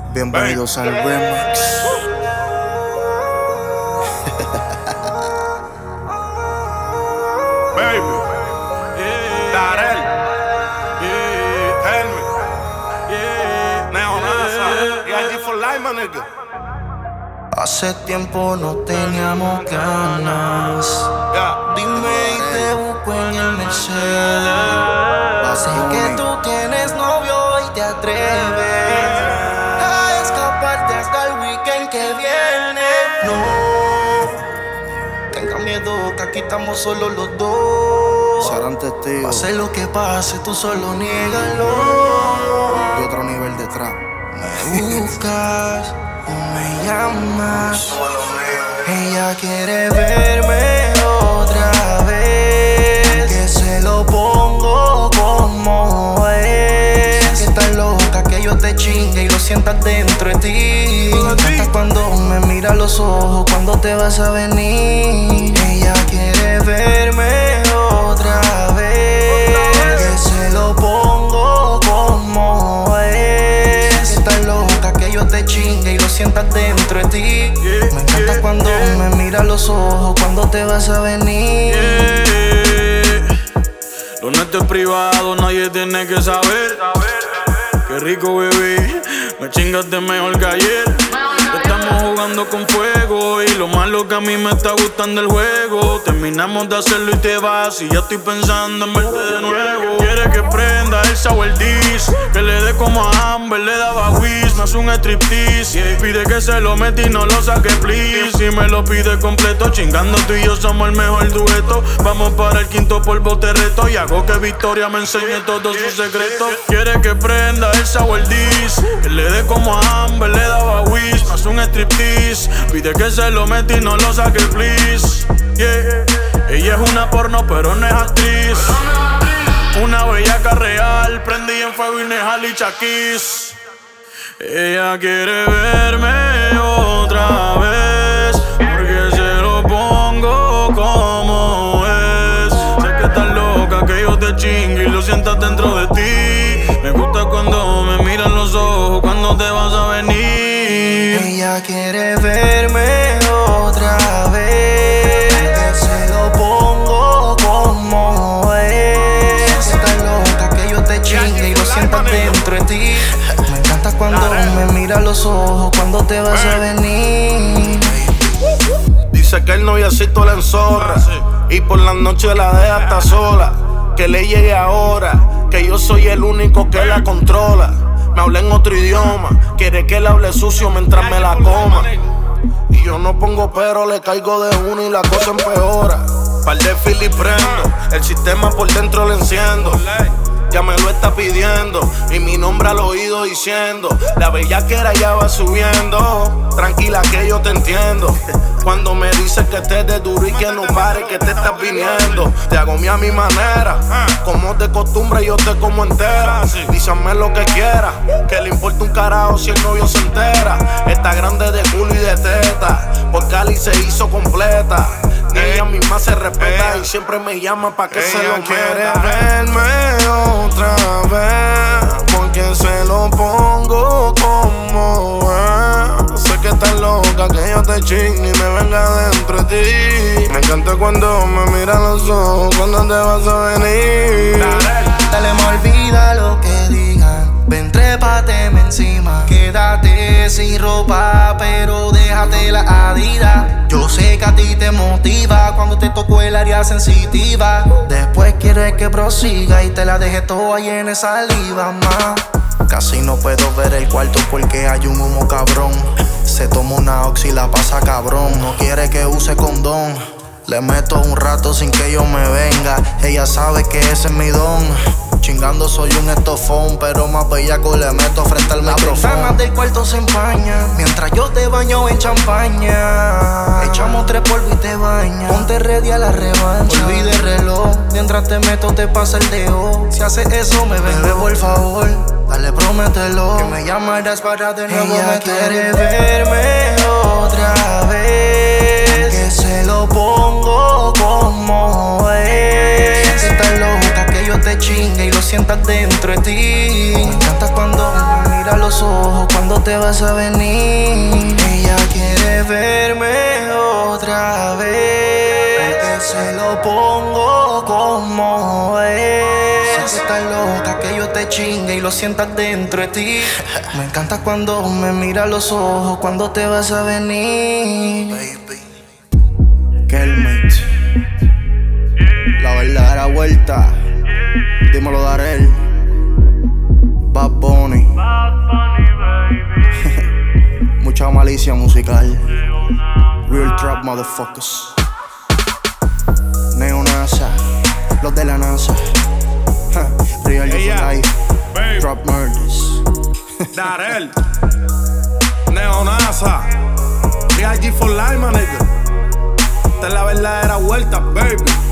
Bienvenidos al remix. Baby, Darel, Helmet, Neonasa, y allí for life, my nigga. Hace tiempo no teníamos ganas. Dime y te busco en el Mercedes. Sé que tú tienes novio y te atreves a escaparte hasta el weekend que viene. No tenga miedo, que aquí estamos solo los dos. Serán testigos Pase lo que pase, tú solo niégalo. de otro nivel de trap. Me buscas o me llamas. Ella quiere verme otra vez, que se lo pongo como es. Que estás loca, que yo te chingue y lo sientas dentro de ti. Me encanta cuando me mira a los ojos, cuando te vas a venir. Ella quiere verme otra vez, que se lo pongo como es. Que estás loca, que yo te chingue y lo sientas dentro de ti. Me encanta cuando me mira a los ojos, cuando te vas a venir. Lo nuestro es privado, nadie tiene que saber. Qué rico, bebé, me chingaste mejor que ayer. Estamos jugando con fuego y lo malo que a mí me está gustando el juego. Terminamos de hacerlo y te vas y ya estoy pensando en verte de nuevo. Quiere que prenda el sour dish, que le dé como a Amber, le daba whiz, me hace un striptease. Pide que se lo meta y no lo saque, please. Si me lo pide completo, chingando tú y yo somos el mejor dueto. Vamos para el quinto polvo te reto y hago que Victoria me enseñe todos sus secretos. Quiere que prenda el sour dish, que le dé como a Amber, le daba whiz, me hace un striptease. Pide que se lo meta y no lo saque, please. Yeah. Ella es una porno pero no es actriz. Una bellaca real, prendí en fuego y Nejal y Chakis. Ella quiere verme otra vez, porque se lo pongo como es. Sé que estás loca, que yo te chingue y lo sientas dentro de ti. Me gusta cuando me miran los ojos, cuando te vas a venir. Ella quiere verme otra vez, que se lo pongo como es. Estás loca, que yo te chingue y lo sientas dentro de ti. Me encanta cuando me mira a los ojos, cuando te vas a venir. Dice que el noviacito la enzorra y por la noche la deja hasta sola. Que le llegue ahora, que yo soy el único que la controla. Me habla en otro idioma, quiere que le hable sucio mientras me la coma. Y yo no pongo pero, le caigo de una y la cosa empeora. Par de fil y prendo, el sistema por dentro le enciendo. Ya me lo está pidiendo y mi nombre al oído diciendo: la bellaquera ya va subiendo. Tranquila que yo te entiendo. Cuando me dices que estés de duro y que no pare, que te estás viniendo. Te hago a mi manera, como de costumbre yo te como entera. Dísame lo que quieras, que le importa un carajo si el novio se entera. Está grande de culo y de teta, por Cali se hizo completa. Ella misma se respeta y siempre me llama pa' que se lo Quiere meta. verme otra vez, porque se lo pongo como es. Sé que estás loca, que yo te chingue y me venga dentro de ti. Me encanta cuando me mira a los ojos, cuando te vas a venir. Dale, me olvida lo que digan. Ven, trépateme encima. Quédate sin ropa, pero déjate la Adidas. Yo sé que a ti te motiva cuando te tocó el área sensitiva. Después quieres que prosiga y te la deje toda llena de saliva, ma. Casi no puedo ver el cuarto porque hay un humo cabrón. Se toma una oxi y la pasa cabrón. No quiere que use condón. Le meto un rato sin que yo me venga. Ella sabe que ese es mi don. Chingando soy un estofón, pero más bellaco le meto frente al micrófono. Las ventanas del cuarto se empañan mientras yo te baño en champaña. Echamos 3 polvos y te bañas. Ponte ready a la revancha. Olvide el reloj, mientras te meto te pasa el dedo. Si haces eso me bebe por favor. Dale, promételo, que me llamarás para de nuevo. Ella quiere verme otra vez, que se lo pongo como es. Estás loca, que yo te chingue y lo sientas dentro de ti. Me encanta cuando me miras mira a los ojos cuando te vas a venir. Ella quiere verme otra vez, porque se lo pongo como es. Sé que estás loca que yo te chingue y lo sientas dentro de ti. Me encanta cuando me mira a los ojos cuando te vas a venir. Kelmate, la verdadera vuelta. Dímelo, Darel. Bad Bunny. Mucha malicia musical. Real trap motherfuckers. Neonasa, los de la NASA. Real Ella, for life. babe. Trap murders. Darel, Neonasa, Real G for life, my nigga. Esta es la verdadera vuelta, baby.